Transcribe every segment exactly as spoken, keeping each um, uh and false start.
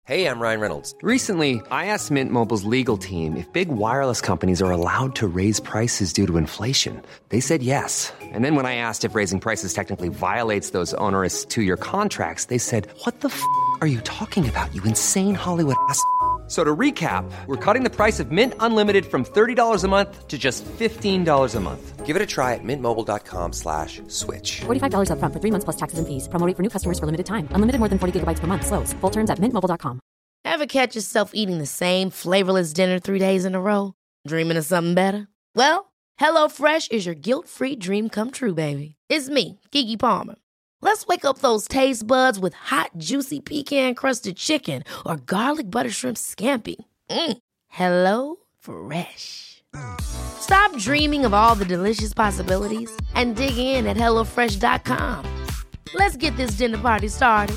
Hey, I'm Ryan Reynolds. Recently, I asked Mint Mobile's legal team if big wireless companies are allowed to raise prices due to inflation. They said yes. And then when I asked if raising prices technically violates those onerous two-year contracts, they said, "What the f*** are you talking about, you insane Hollywood ass?" So to recap, we're cutting the price of Mint Unlimited from thirty dollars a month to just fifteen dollars a month. Give it a try at mintmobile.com slash switch. forty-five dollars up front for three months plus taxes and fees. Promo rate for new customers for limited time. Unlimited more than forty gigabytes per month. Slows full terms at mint mobile dot com. Ever catch yourself eating the same flavorless dinner three days in a row? Dreaming of something better? Well, HelloFresh is your guilt-free dream come true, baby. It's me, Keke Palmer. Let's wake up those taste buds with hot, juicy pecan-crusted chicken or garlic butter shrimp scampi. Mm. Hello Fresh. Stop dreaming of all the delicious possibilities and dig in at hello fresh dot com. Let's get this dinner party started.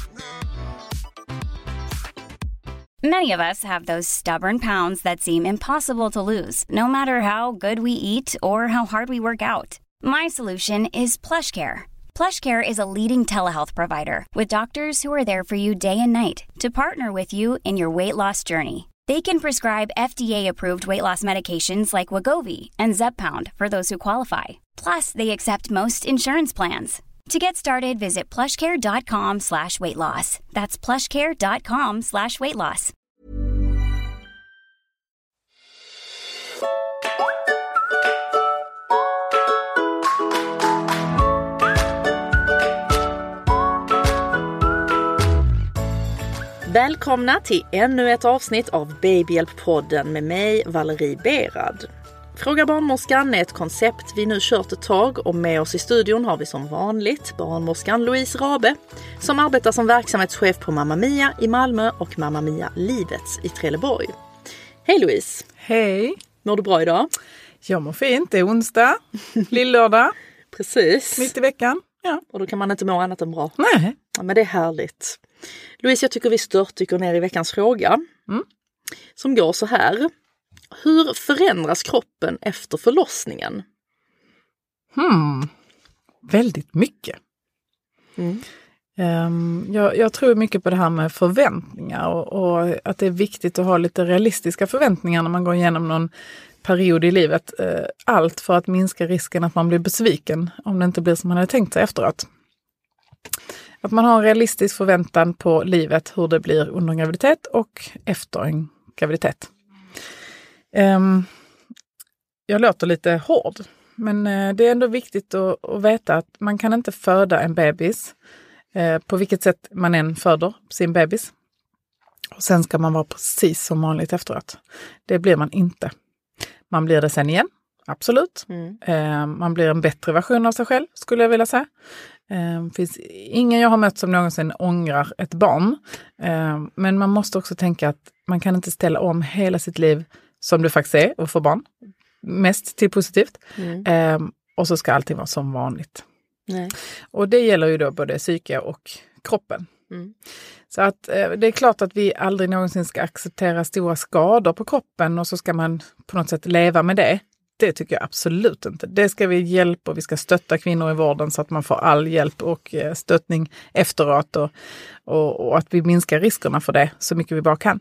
Many of us have those stubborn pounds that seem impossible to lose, no matter how good we eat or how hard we work out. My solution is PlushCare. PlushCare is a leading telehealth provider with doctors who are there for you day and night to partner with you in your weight loss journey. They can prescribe F D A-approved weight loss medications like Wegovy and Zepbound for those who qualify. Plus, they accept most insurance plans. To get started, visit plushcare.com slash weight loss. That's plushcare.com slash weight loss. Välkomna till ännu ett avsnitt av Babyhjälp-podden med mig, Valerie Berad. Fråga barnmorskan är ett koncept vi nu kört ett tag och med oss i studion har vi som vanligt barnmorskan Louise Rabe som arbetar som verksamhetschef på Mamma Mia i Malmö och Mamma Mia Livets i Trelleborg. Hej Louise! Hej! Mår du bra idag? Jag mår fint, det är onsdag, lillördag. Precis. Mitt i veckan. Ja. Och då kan man inte må annat än bra. Nej. Ja, men det är härligt. Louise, jag tycker vi störtdyker ner i veckans fråga. Mm. Som går så här. Hur förändras kroppen efter förlossningen? Hmm. Väldigt mycket. Mm. Um, jag, jag tror mycket på det här med förväntningar. Och, och att det är viktigt att ha lite realistiska förväntningar när man går igenom någon period i livet. Uh, allt för att minska risken att man blir besviken om det inte blir som man hade tänkt sig efteråt. Att man har en realistisk förväntan på livet, hur det blir under en graviditet och efter en graviditet. Um, jag låter lite hård, men uh, det är ändå viktigt att, att veta att man kan inte föda en bebis uh, på vilket sätt man än föder sin bebis. Och sen ska man vara precis som vanligt efteråt. Det blir man inte. Man blir det sen igen, absolut. Mm. Uh, man blir en bättre version av sig själv, skulle jag vilja säga. Det finns ingen jag har mött som någonsin ångrar ett barn. Men man måste också tänka att man kan inte ställa om hela sitt liv som du faktiskt är och få barn. Mest till positivt. Mm. Och så ska allting vara som vanligt. Nej. Och det gäller ju då både psyke och kroppen. Mm. Så att det är klart att vi aldrig någonsin ska acceptera stora skador på kroppen och så ska man på något sätt leva med det. Det tycker jag absolut inte. Det ska vi hjälpa och vi ska stötta kvinnor i vården så att man får all hjälp och stöttning efteråt och, och, och att vi minskar riskerna för det så mycket vi bara kan.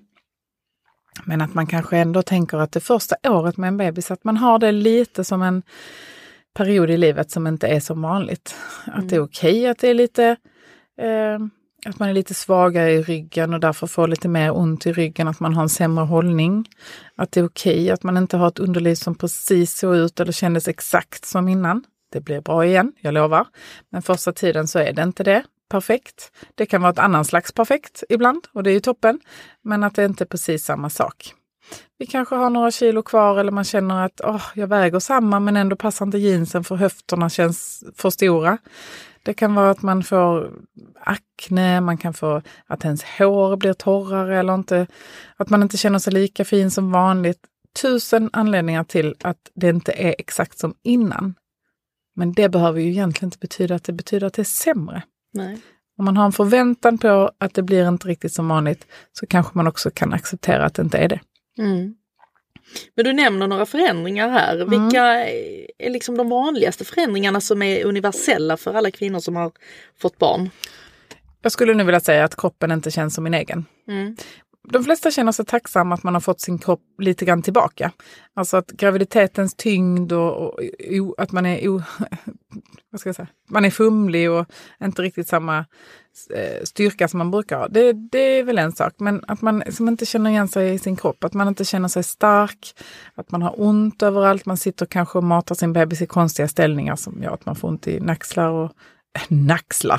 Men att man kanske ändå tänker att det första året med en bebis, att man har det lite som en period i livet som inte är som vanligt. Mm. Att det är okej att det är lite... Eh, Att man är lite svagare i ryggen och därför får lite mer ont i ryggen. Att man har en sämre hållning. Att det är okej att man inte har ett underliv som precis såg ut eller kändes exakt som innan. Det blir bra igen, jag lovar. Men första tiden så är det inte det perfekt. Det kan vara ett annan slags perfekt ibland och det är ju toppen. Men att det inte är precis samma sak. Vi kanske har några kilo kvar eller man känner att oh, jag väger samma men ändå passar inte jeansen för höfterna känns för stora. Det kan vara att man får akne, man kan få att ens hår blir torrare eller inte, att man inte känner sig lika fin som vanligt. Tusen anledningar till att det inte är exakt som innan. Men det behöver ju egentligen inte betyda att det betyder att det är sämre. Nej. Om man har en förväntan på att det blir inte riktigt som vanligt så kanske man också kan acceptera att det inte är det. Mm. Men du nämner några förändringar här. Mm. Vilka är liksom de vanligaste förändringarna som är universella för alla kvinnor som har fått barn? Jag skulle nu vilja säga att kroppen inte känns som min egen. Mm. de flesta känner sig tacksamma att man har fått sin kropp lite grann tillbaka. Alltså att graviditetens tyngd och, och, och att man är, o, vad ska jag säga, man är fumlig och inte riktigt samma eh, styrka som man brukar ha. Det, det är väl en sak, men att man som inte känner igen sig i sin kropp, att man inte känner sig stark, att man har ont överallt, man sitter kanske och matar sin bebis i konstiga ställningar som gör att man får ont i naxlar och Naxlar.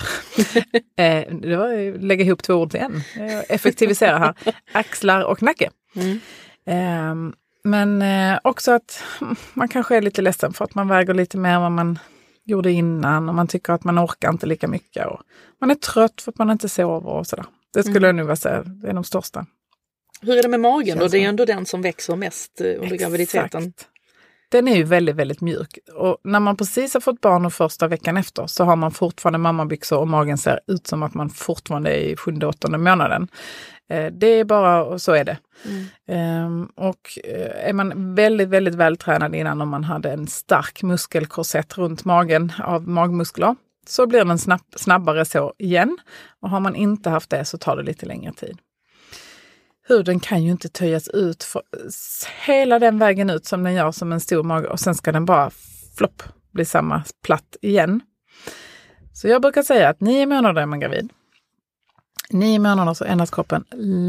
eh, det var lägga ihop två ord till en. Effektivisera här. Axlar och nacke. Mm. Eh, men eh, också att man kanske är lite ledsen för att man väger lite mer än vad man gjorde innan. Och man tycker att man orkar inte lika mycket. Och man är trött för att man inte sover och sådär. Det skulle mm. jag nu vilja säga. Det är de största. Hur är det med magen då? Det är ju ändå den som växer mest under Exakt. graviditeten. Den är ju väldigt, väldigt mjuk. Och när man precis har fått barn och första veckan efter så har man fortfarande mammabyxor och magen ser ut som att man fortfarande är i sjunde, åttonde månaden. Eh, det är bara, och så är det. Mm. Eh, och är man väldigt, väldigt vältränad innan om man hade en stark muskelkorsett runt magen av magmuskler så blir den snabb, snabbare så igen. Och har man inte haft det så tar det lite längre tid. Huden kan ju inte töjas ut för hela den vägen ut som den gör som en stor mage och sen ska den bara flopp bli samma platt igen. Så jag brukar säga att nio månader är man gravid. Nio månader så ändras kroppen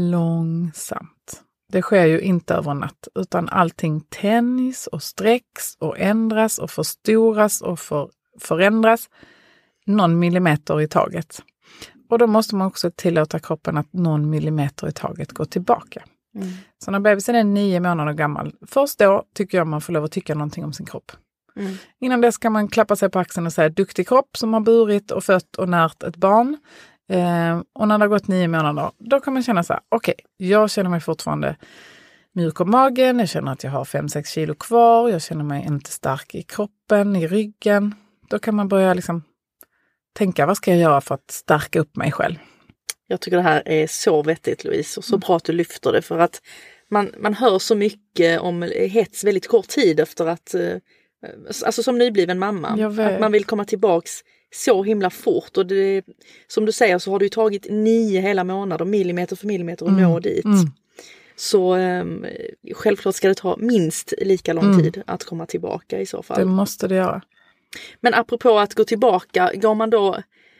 långsamt. Det sker ju inte över en natt utan allting tänjs och sträcks och ändras och förstoras och för, förändras någon millimeter i taget. Och då måste man också tillåta kroppen att någon millimeter i taget går tillbaka. Mm. Så när bebisen är nio månader gammal, först då tycker jag man får lov att tycka någonting om sin kropp. Mm. Innan dess kan man klappa sig på axeln och säga duktig kropp som har burit och fött och närt ett barn. Eh, och när det har gått nio månader, då kan man känna så här, okej, okay, jag känner mig fortfarande mjuk om magen, jag känner att jag har fem sex kilo kvar, jag känner mig inte stark i kroppen, i ryggen. Då kan man börja liksom tänka, vad ska jag göra för att stärka upp mig själv? Jag tycker det här är så vettigt, Louise, och så bra att du lyfter det, för att man, man hör så mycket om hets väldigt kort tid efter att, alltså som nybliven mamma, att man vill komma tillbaks så himla fort, och det, som du säger så har det ju tagit nio hela månader, millimeter för millimeter och mm. nå dit. Mm. Så um, självklart ska det ta minst lika lång mm. tid att komma tillbaka i så fall. Det måste det göra. Men apropå att gå tillbaka, går man då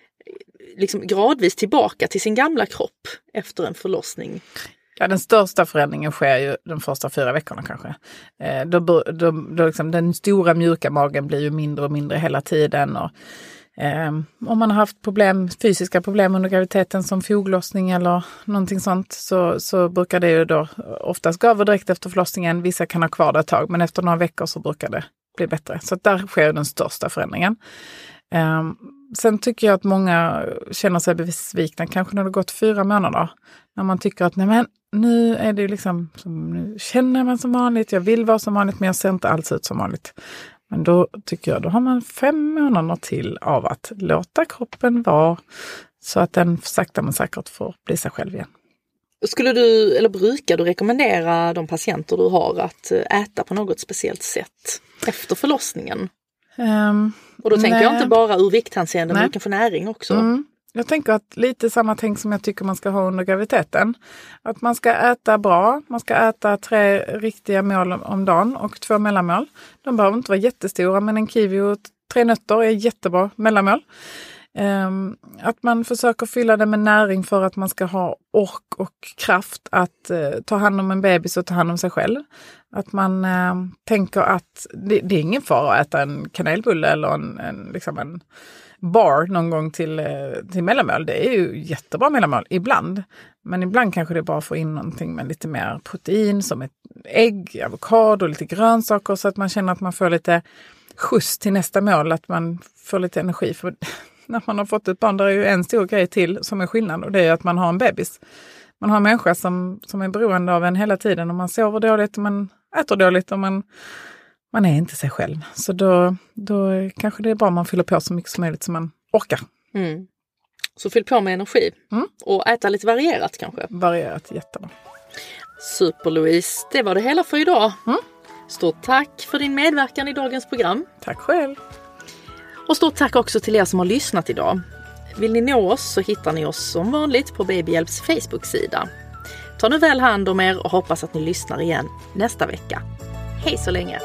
liksom gradvis tillbaka till sin gamla kropp efter en förlossning? Ja, den största förändringen sker ju de första fyra veckorna kanske. Eh, då, då, då liksom, den stora mjuka magen blir ju mindre och mindre hela tiden. Och, eh, om man har haft problem, fysiska problem under graviditeten som foglossning eller någonting sånt så, så brukar det ju då oftast gå över direkt efter förlossningen. Vissa kan ha kvar det ett tag, men efter några veckor så brukar det bli bättre. Så där sker den största förändringen. Um, sen tycker jag att många känner sig besvikna kanske när det gått fyra månader. När man tycker att nej men, nu är det liksom, nu känner man som vanligt, jag vill vara som vanligt men jag ser inte alls ut som vanligt. Men då tycker jag, då har man fem månader till av att låta kroppen vara så att den sakta men säkert får bli sig själv igen. Skulle du, eller brukar du rekommendera de patienter du har att äta på något speciellt sätt efter förlossningen? Um, och då tänker nej. jag inte bara ur vikthänseende, men vilken för näring också. Mm. Jag tänker att lite samma tänk som jag tycker man ska ha under graviditeten. Att man ska äta bra, man ska äta tre riktiga mål om dagen och två mellanmål. De behöver inte vara jättestora, men en kiwi och tre nötter är jättebra mellanmål. Um, att man försöker fylla det med näring för att man ska ha ork och kraft att uh, ta hand om en bebis och ta hand om sig själv. Att man uh, tänker att det, det är ingen fara att äta en kanelbulle eller en, en, liksom en bar någon gång till, uh, till mellanmål. Det är ju jättebra mellanmål ibland. Men ibland kanske det är bara att få in någonting med lite mer protein som ett ägg, avokado och lite grönsaker så att man känner att man får lite skjuts till nästa mål. Att man får lite energi för när man har fått ett barn, där är ju en stor grej till som är skillnad och det är att man har en bebis. Man har en människa som, som är beroende av en hela tiden och man sover dåligt och man äter dåligt och man, man är inte sig själv. Så då, då kanske det är bra om man fyller på så mycket som möjligt som man orkar. Mm. Så fyll på med energi mm. och äta lite varierat kanske. Varierat, jättebra. Super Louise, det var det hela för idag. Mm. Stort tack för din medverkan i dagens program. Tack själv. Och stort tack också till er som har lyssnat idag. Vill ni nå oss så hittar ni oss som vanligt på Babyhjälps Facebook-sida. Ta nu väl hand om er och hoppas att ni lyssnar igen nästa vecka. Hej så länge!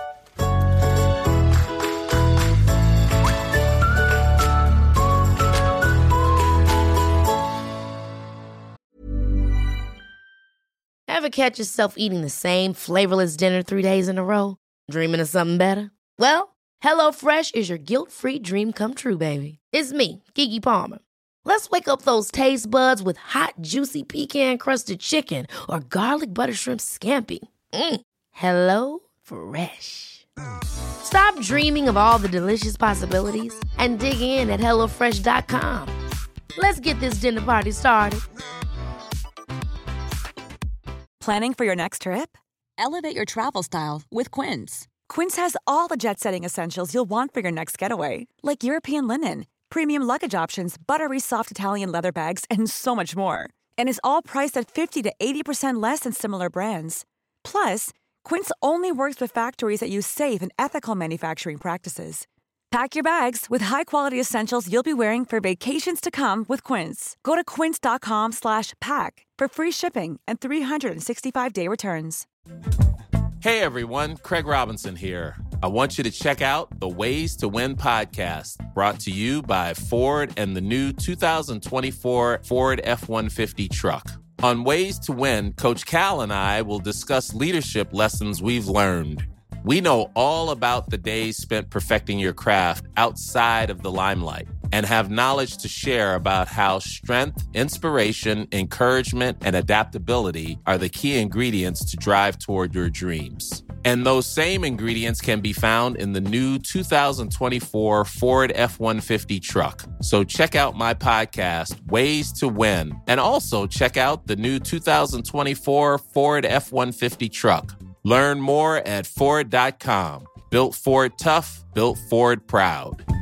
Ever catch yourself eating the same flavorless dinner three days in a row? Dreaming of something better? Well, HelloFresh is your guilt-free dream come true, baby. It's me, Keke Palmer. Let's wake up those taste buds with hot, juicy pecan-crusted chicken or garlic butter shrimp scampi. Mm. Hello Fresh. Stop dreaming of all the delicious possibilities and dig in at hello fresh dot com. Let's get this dinner party started. Planning for your next trip? Elevate your travel style with Quince. Quince has all the jet-setting essentials you'll want for your next getaway, like European linen, premium luggage options, buttery soft Italian leather bags, and so much more. And is all priced at fifty to eighty percent less than similar brands. Plus, Quince only works with factories that use safe and ethical manufacturing practices. Pack your bags with high-quality essentials you'll be wearing for vacations to come with Quince. Go to quince.com slash pack for free shipping and three sixty-five day returns. Hey everyone, Craig Robinson here. I want you to check out the Ways to Win podcast, brought to you by Ford and the new two thousand twenty-four Ford F one fifty truck. On Ways to Win, Coach Cal and I will discuss leadership lessons we've learned. We know all about the days spent perfecting your craft outside of the limelight and have knowledge to share about how strength, inspiration, encouragement, and adaptability are the key ingredients to drive toward your dreams. And those same ingredients can be found in the new two thousand twenty-four Ford F one fifty truck. So check out my podcast, Ways to Win, and also check out the new two thousand twenty-four Ford F one fifty truck. Learn more at Ford dot com. Built Ford tough, built Ford proud.